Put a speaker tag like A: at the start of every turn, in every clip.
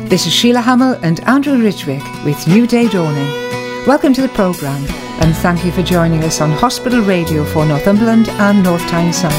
A: This is Sheila Hamill and Andrew Ridgwick with New Day Dawning. Welcome to the programme and thank you for joining us on Hospital Radio for Northumberland and North Tyneside.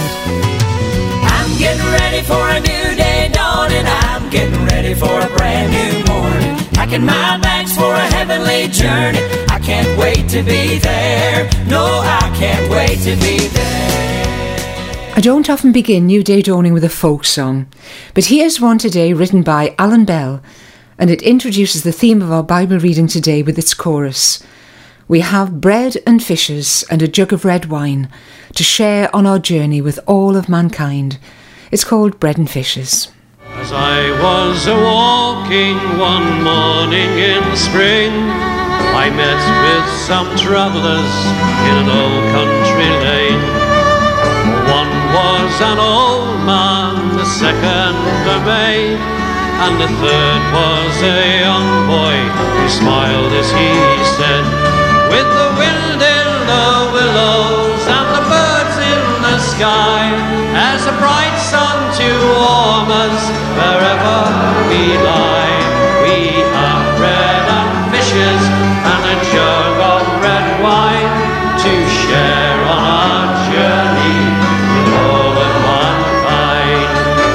B: I'm getting ready for a new day dawning. I'm getting ready for a brand new morning. Packing my bags for a heavenly journey. I can't wait to be there. No, I can't wait to be there.
A: I don't often begin New Day Dawning with a folk song, but here's one today written by Alan Bell, and it introduces the theme of our Bible reading today with its chorus. We have bread and fishes and a jug of red wine to share on our journey with all of mankind. It's called Bread and Fishes.
C: As I was a-walking one morning in spring, I met with some travellers in an old country lane. One was an old man, the second a maid, and the third was a young boy who smiled as he said, with the wind in the willows and the birds in the sky, as a bright sun to warm us wherever we lie. We have bread and fishes and a jug of red wine to share on our journey with all of mankind.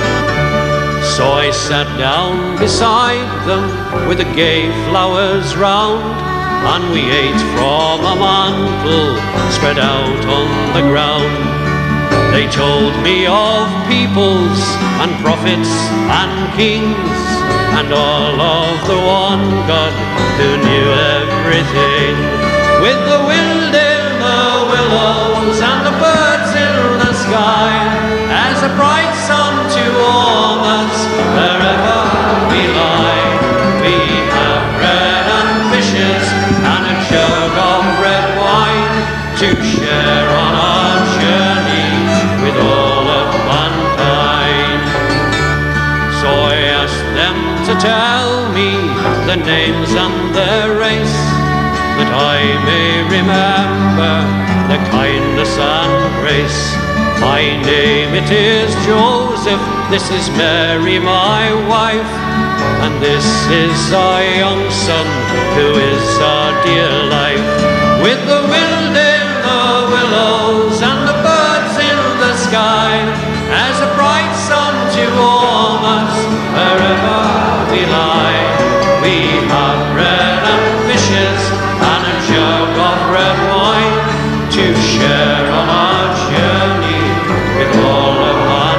C: So I sat down beside them with the gay flowers round, and we ate from a mantle spread out on the ground. They told me of peoples and prophets and kings, and all of the one God who knew everything. With the wind in the willows and the birds in the sky, as a bright sun to warm us wherever we lie. We have bread and fishes and a jug of red wine to share on our journey with all of mankind. So I asked them to tell me the names and their race, that I may remember their kindness and grace. My name it is Joseph, this is Mary my wife, and this is our young son who is our dear life. With the wind in the willows and the birds in the sky, as a bright sun to warm us wherever we lie. We have bread and fishes and a jug of red wine to share on our journey with all of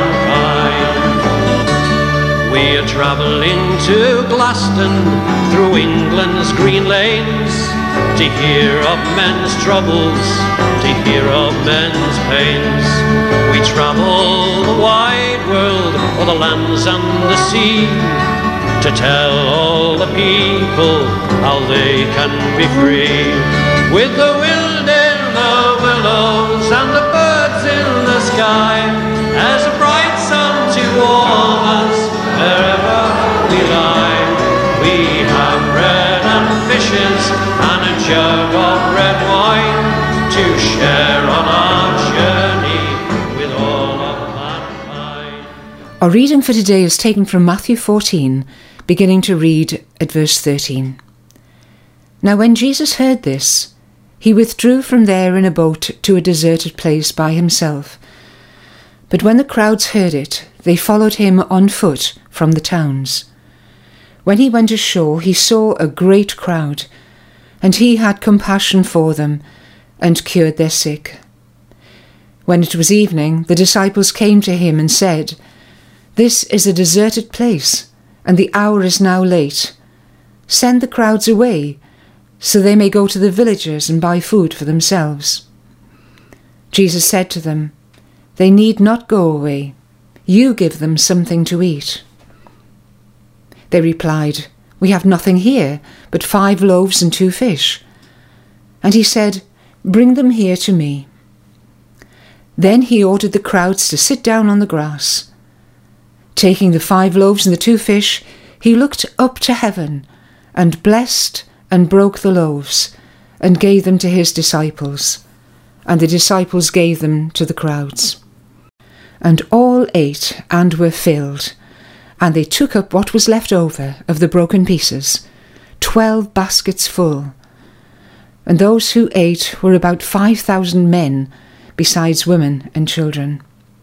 C: mankind. We are travelling to Glaston through England's green lanes, to hear of men's troubles, to hear of men's pains. We travel the wide world, o'er the lands and the sea, to tell all the people how they can be free. With the wind in the willows and the birds in the sky, as a bright sun to warm us wherever we lie. We have bread and fishes and a jug of red wine to share on our journey with all of mankind.
A: Our reading for today is taken from Matthew 14, beginning to read at verse 13. Now when Jesus heard this, he withdrew from there in a boat to a deserted place by himself. But when the crowds heard it, they followed him on foot from the towns. When he went ashore, he saw a great crowd, and he had compassion for them and cured their sick. When it was evening, the disciples came to him and said, "This is a deserted place, and the hour is now late. Send the crowds away, so they may go to the villages and buy food for themselves." Jesus said to them, "They need not go away. You give them something to eat." They replied, "We have nothing here but 5 loaves and 2 fish." And he said, "Bring them here to me." Then he ordered the crowds to sit down on the grass. Taking the 5 loaves and the 2 fish, he looked up to heaven and blessed and broke the loaves and gave them to his disciples, and the disciples gave them to the crowds. And all ate and were filled, And they took up what was left over of the broken pieces, 12 baskets full. And those who ate were about 5,000 men, besides women and children.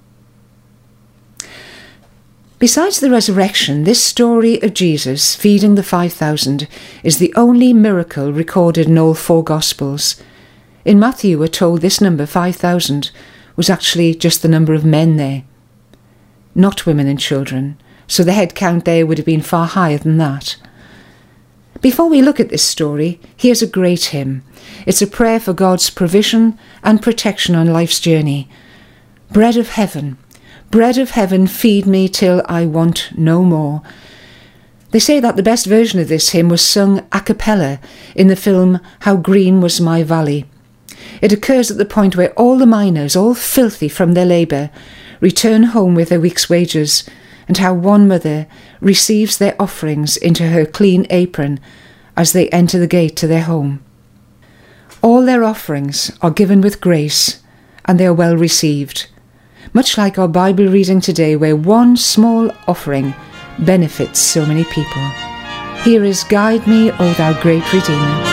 A: Besides the resurrection, this story of Jesus feeding the 5,000 is the only miracle recorded in all 4 Gospels. In Matthew, we're told this number, 5,000, was actually just the number of men there, not women and children, so the head count there would have been far higher than that. Before we look at this story, here's a great hymn. It's a prayer for God's provision and protection on life's journey. Bread of heaven, feed me till I want no more. They say that the best version of this hymn was sung a cappella in the film How Green Was My Valley. It occurs at the point where all the miners, all filthy from their labour, return home with their week's wages, and how one mother receives their offerings into her clean apron as they enter the gate to their home. All their offerings are given with grace, and they are well received, much like our Bible reading today, where one small offering benefits so many people. Here is Guide Me, O Thou Great Redeemer.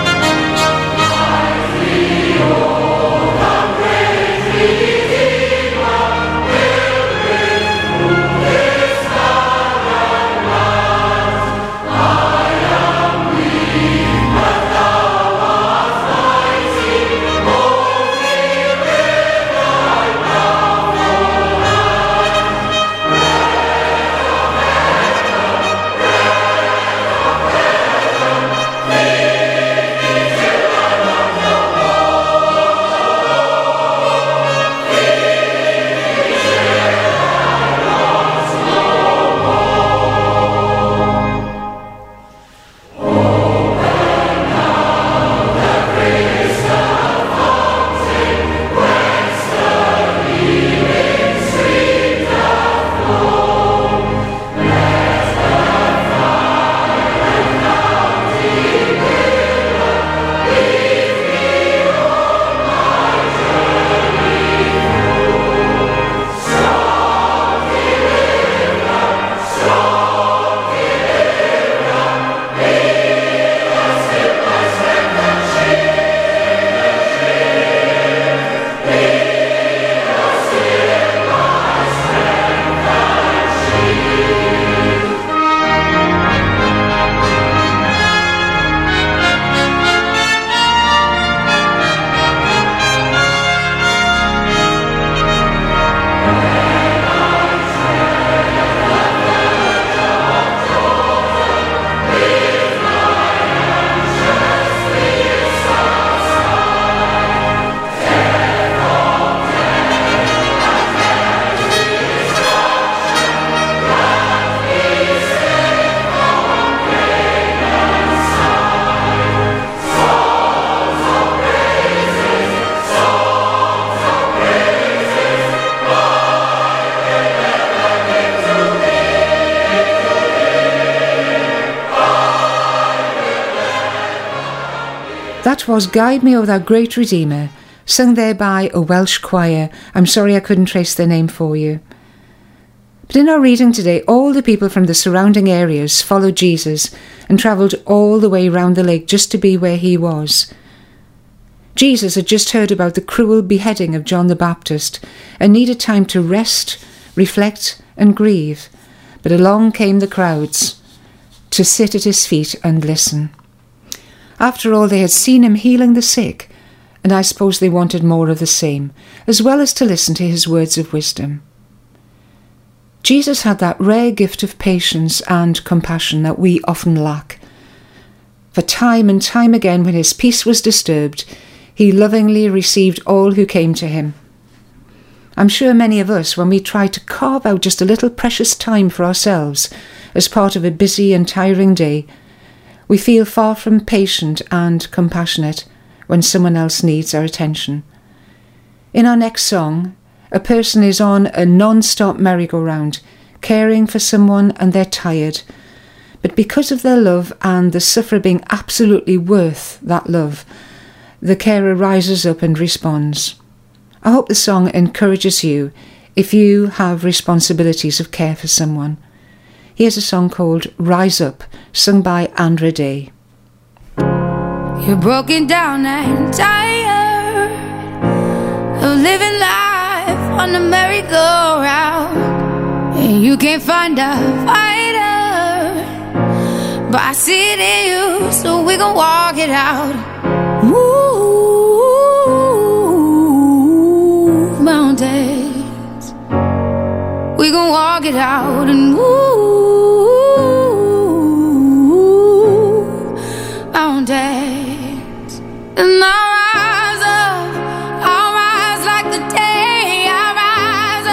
A: That was Guide Me, O Thou Great Redeemer, sung there by a Welsh choir. I'm sorry I couldn't trace their name for you. But in our reading today, all the people from the surrounding areas followed Jesus and travelled all the way round the lake just to be where he was. Jesus had just heard about the cruel beheading of John the Baptist and needed time to rest, reflect and grieve. But along came the crowds to sit at his feet and listen. After all, they had seen him healing the sick, and I suppose they wanted more of the same, as well as to listen to his words of wisdom. Jesus had that rare gift of patience and compassion that we often lack. For time and time again, when his peace was disturbed, he lovingly received all who came to him. I'm sure many of us, when we try to carve out just a little precious time for ourselves as part of a busy and tiring day, we feel far from patient and compassionate when someone else needs our attention. In our next song, a person is on a non-stop merry-go-round, caring for someone and they're tired. But because of their love and the sufferer being absolutely worth that love, the carer rises up and responds. I hope the song encourages you if you have responsibilities of care for someone. Here's a song called Rise Up, sung by Andra Day.
D: You're broken down and tired of living life on the merry-go-round, and you can't find a fighter, but I see it in you, so we gon' walk it out. Move mountains, we gon' walk it out and move mountains. And I'll rise like the day. I'll rise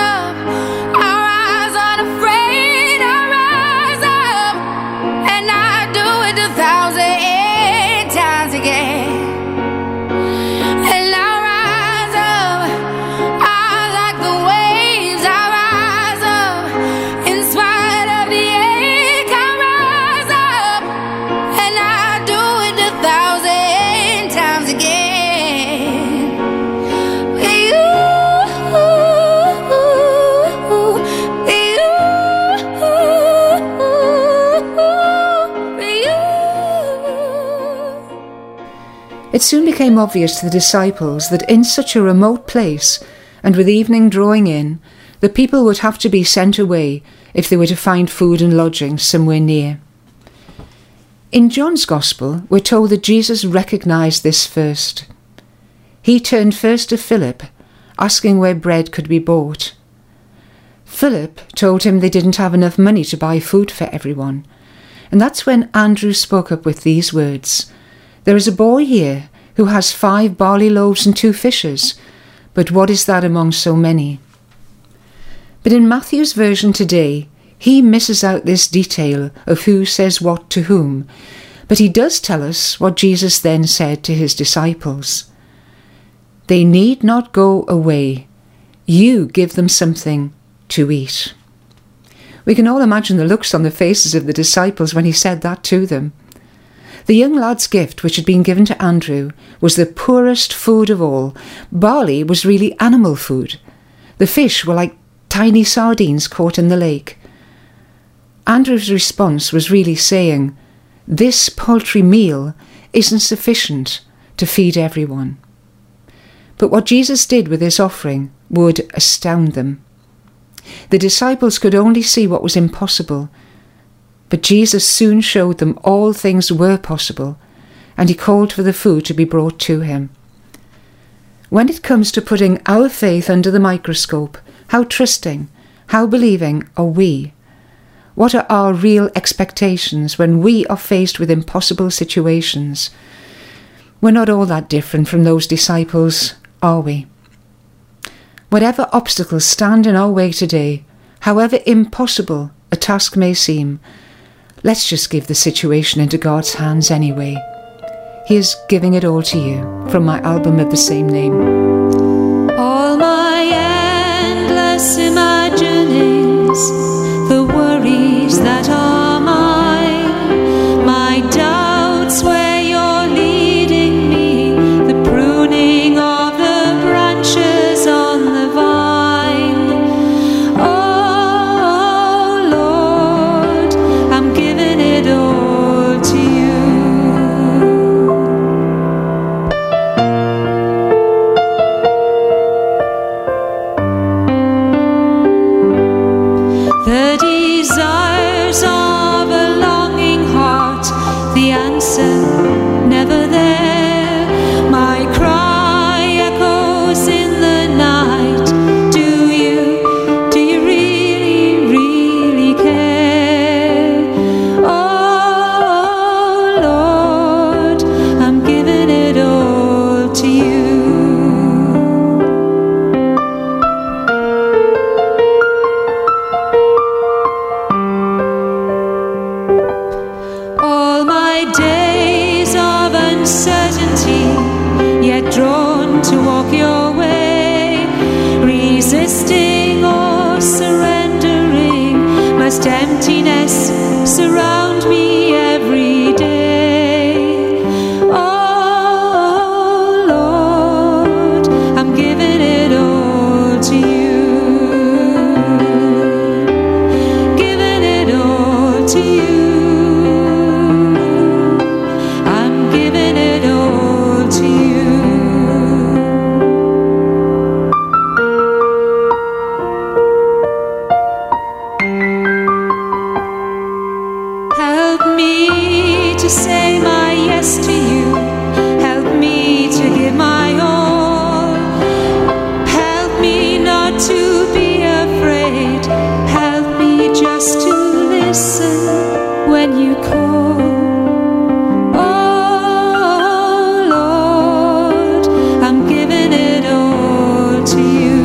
D: unafraid. I'll rise up, and I'll do it 1,000 times again. And I'll rise up, like the waves. I'll rise up, in spite of the ache. I'll rise up, and I'll do it 1,000 times again.
A: It soon became obvious to the disciples that in such a remote place, and with evening drawing in, the people would have to be sent away if they were to find food and lodging somewhere near. In John's Gospel, we're told that Jesus recognised this first. He turned first to Philip, asking where bread could be bought. Philip told him they didn't have enough money to buy food for everyone, and that's when Andrew spoke up with these words: "There is a boy here who has 5 barley loaves and 2 fishes, but what is that among so many?" But in Matthew's version today, he misses out this detail of who says what to whom, but he does tell us what Jesus then said to his disciples. "They need not go away. You give them something to eat." We can all imagine the looks on the faces of the disciples when he said that to them. The young lad's gift, which had been given to Andrew, was the poorest food of all. Barley was really animal food. The fish were like tiny sardines caught in the lake. Andrew's response was really saying, this paltry meal isn't sufficient to feed everyone. But what Jesus did with this offering would astound them. The disciples could only see what was impossible, but Jesus soon showed them all things were possible, and he called for the food to be brought to him. When it comes to putting our faith under the microscope, how trusting, how believing are we? What are our real expectations when we are faced with impossible situations? We're not all that different from those disciples, are we? Whatever obstacles stand in our way today, however impossible a task may seem, let's just give the situation into God's hands anyway. He is giving it all to you, from my album of the same name.
D: All my endless imaginings, the worries that are mine, my doubts where you're leading me, the pruning of the branches on the vine. Oh Lord, I'm giving it all to you. The desires of a longing heart, the answer never there. My cry echoes in the night. Do you really, really care? Oh Lord, I'm giving it all to you. All my days of uncertainty, yet drawn to walk your way, resisting or surrendering, must emptiness surround me every day. Oh Lord, I'm giving it all to you. Giving it all
E: say my yes to you. Help me to give my all. Help me not to be afraid. Help me just to listen when you call. Oh Lord, I'm giving it all to you.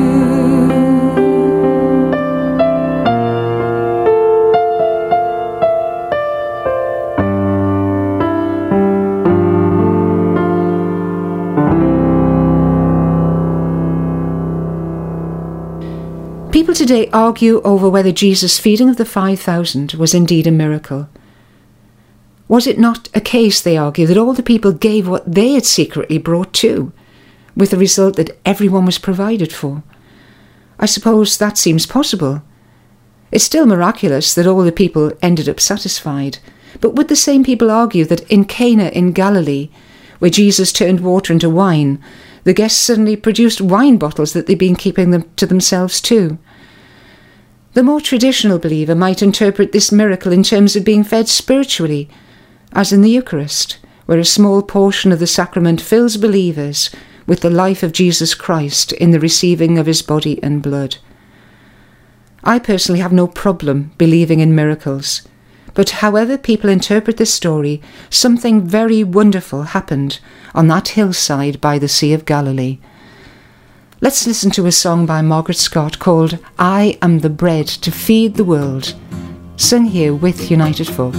A: People today argue over whether Jesus' feeding of the 5,000 was indeed a miracle. Was it not a case, they argue, that all the people gave what they had secretly brought too, with the result that everyone was provided for? I suppose that seems possible. It's still miraculous that all the people ended up satisfied, but would the same people argue that in Cana in Galilee, where Jesus turned water into wine, the guests suddenly produced wine bottles that they'd been keeping them to themselves too? The more traditional believer might interpret this miracle in terms of being fed spiritually, as in the Eucharist, where a small portion of the sacrament fills believers with the life of Jesus Christ in the receiving of his body and blood. I personally have no problem believing in miracles, but however people interpret this story, something very wonderful happened on that hillside by the Sea of Galilee. Let's listen to a song by Margaret Scott called I Am the Bread to Feed the World, sung here with United Folk.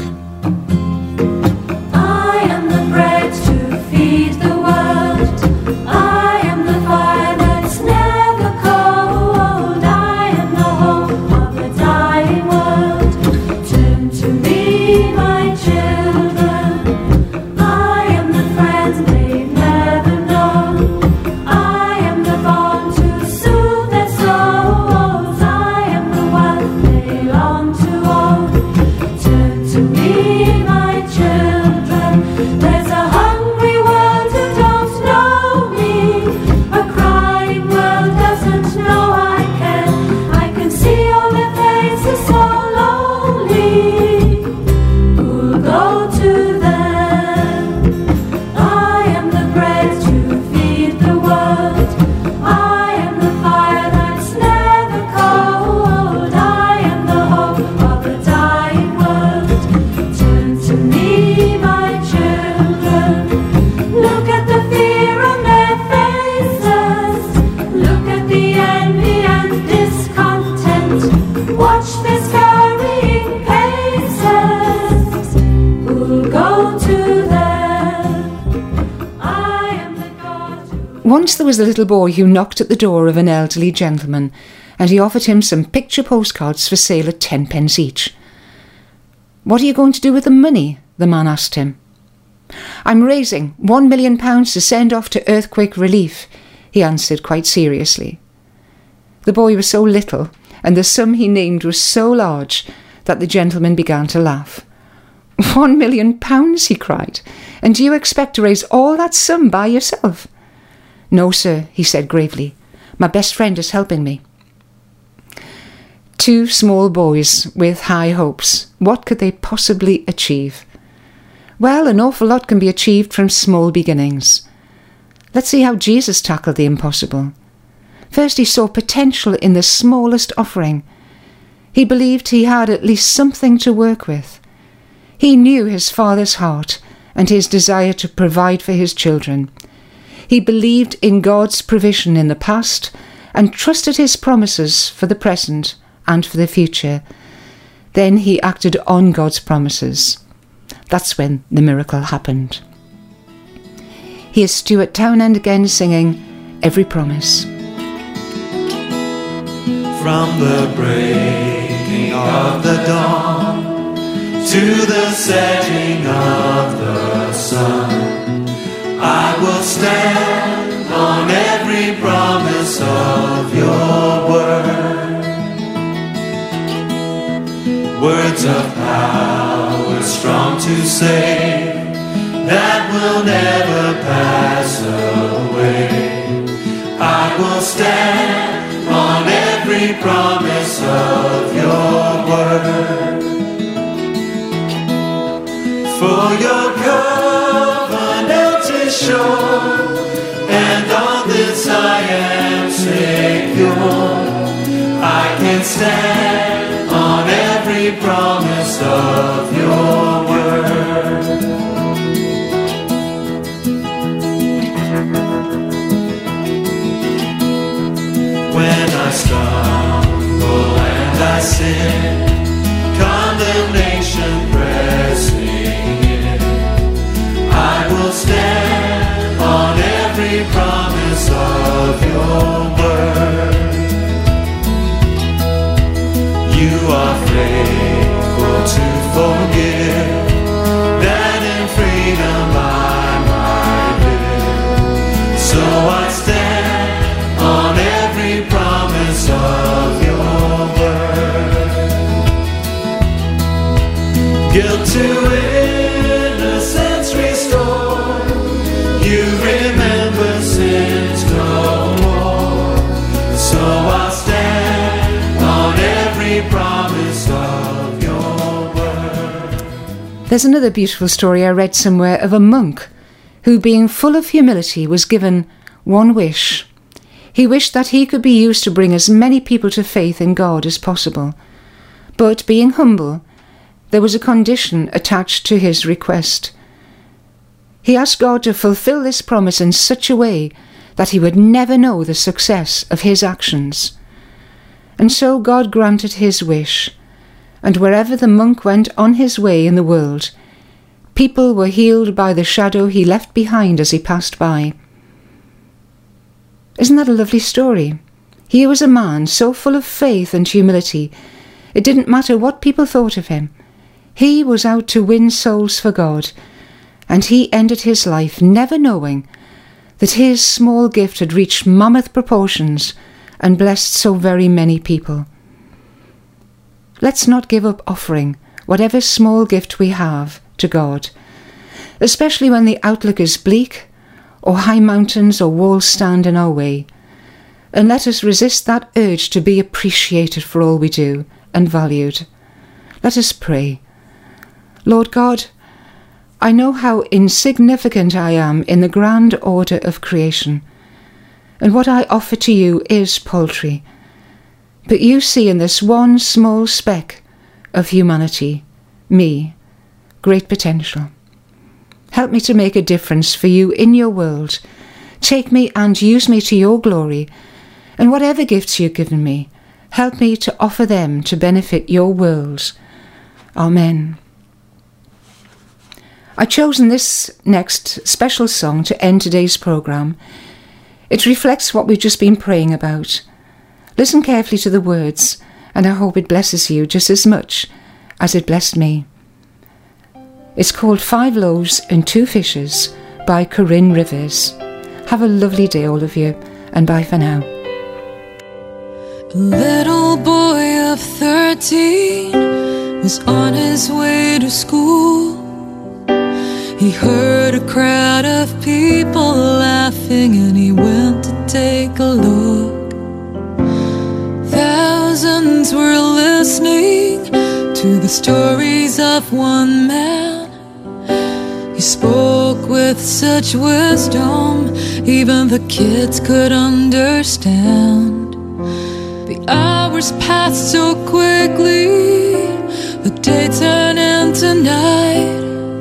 E: I am the bread to feed the world. I am the fire that's never cold. I am the hope of a dying world. Turn to me, my children. I am the friends they've never known. I am the bond to soothe their souls. I am the wealth they long to own. Turn to me, my children. There's a hungry world who don't know me. A crying world doesn't know I can see all their faces so lonely. Who'll go to them? I am the bread to feed the world. I am the fire that's never cold. I am the hope of a dying world. Turn to me, my children. Look at the fear on their faces. Look at the envy and discontent. Watch their scurrying paces. Who'll go to them? I am the God who...
A: Once there was a little boy who knocked at the door of an elderly gentleman, and he offered him some picture postcards for sale at 10 pence each. What are you going to do with the money? The man asked him. I'm raising £1 million to send off to earthquake relief, he answered quite seriously. The boy was so little, and the sum he named was so large, that the gentleman began to laugh. £1 million, he cried, and do you expect to raise all that sum by yourself? No, sir, he said gravely. My best friend is helping me. Two small boys with high hopes. What could they possibly achieve? Well, an awful lot can be achieved from small beginnings. Let's see how Jesus tackled the impossible. First, he saw potential in the smallest offering. He believed he had at least something to work with. He knew his Father's heart and his desire to provide for his children. He believed in God's provision in the past and trusted his promises for the present and for the future. Then he acted on God's promises. That's when the miracle happened. Here's Stuart Townend again singing Every Promise.
F: From the breaking of the dawn to the setting of the sun, I will stand on every promise of your word. Words of power strong to save, that will never pass away. I will stand on every promise of your word. For your covenant is sure, and on this I am secure. I can stand on every promise of your word. When I stumble and I sin, condemnation pressing in, I will stand on every promise of your word. You are faithful to forgive, that in freedom I might live. So I stand on every promise of your word. Guilt to innocence restored, you remember sins no more. So I'll stand on every promise of your word.
A: There's another beautiful story I read somewhere of a monk who, being full of humility, was given one wish. He wished that he could be used to bring as many people to faith in God as possible. But being humble, there was a condition attached to his request. He asked God to fulfill this promise in such a way that he would never know the success of his actions. And so God granted his wish, and wherever the monk went on his way in the world, people were healed by the shadow he left behind as he passed by. Isn't that a lovely story? Here was a man so full of faith and humility, it didn't matter what people thought of him. He was out to win souls for God, and he ended his life never knowing that his small gift had reached mammoth proportions and blessed so very many people. Let's not give up offering whatever small gift we have to God, especially when the outlook is bleak or high mountains or walls stand in our way. And let us resist that urge to be appreciated for all we do and valued. Let us pray. Lord God, I know how insignificant I am in the grand order of creation, and what I offer to you is paltry. But you see in this one small speck of humanity, me, great potential. Help me to make a difference for you in your world. Take me and use me to your glory, and whatever gifts you've given me, help me to offer them to benefit your world. Amen. I've chosen this next special song to end today's programme. It reflects what we've just been praying about. Listen carefully to the words, and I hope it blesses you just as much as it blessed me. It's called 5 Loaves and 2 Fishes by Corinne Rivers. Have a lovely day, all of you, and bye for now.
G: A little boy of 13 was on his way to school. He heard a crowd of people laughing, and he went to take a look. Thousands were listening to the stories of one man. He spoke with such wisdom, even the kids could understand. The hours passed so quickly, the day turned into night.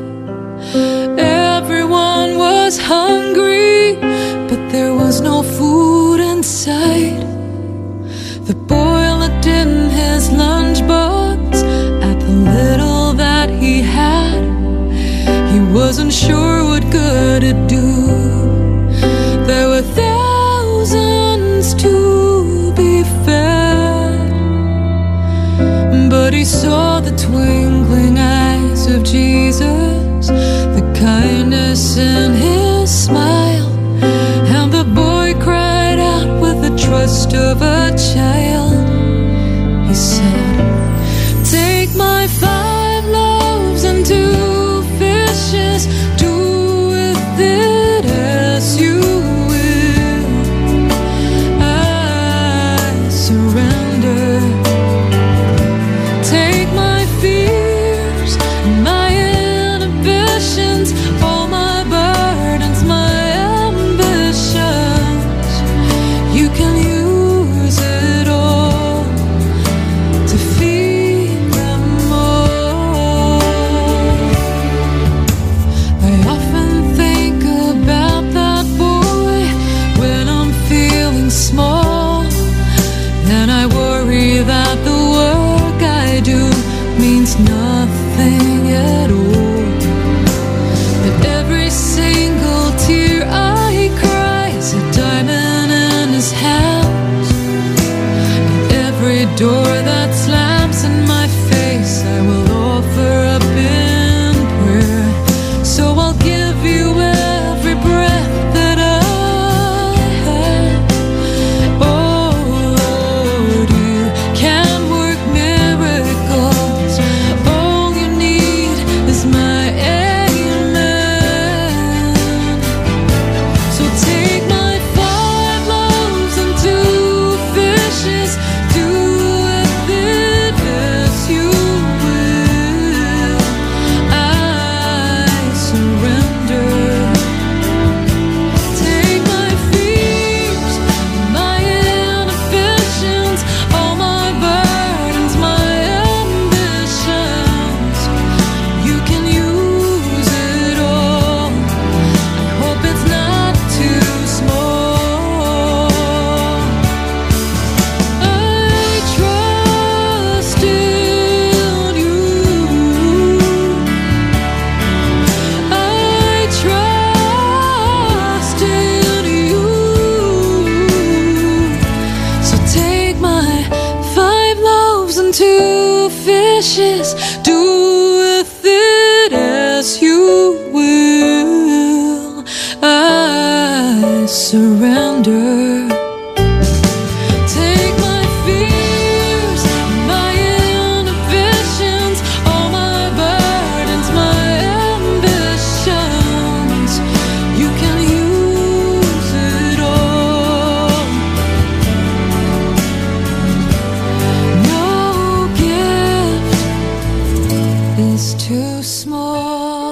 G: Everyone was hungry, but there was no food in sight. The boy looked in his lunchbox at the little that he had. He wasn't sure what good it'd do. There were thousands to be fed, but he saw the twinkling eyes of Jesus, the kindness in his smile, and the boy cried out with the trust of a child. He said, "Take my 5 loaves and 2 fishes, do with it as you will. I surrender. Take my fears and my inhibitions, more.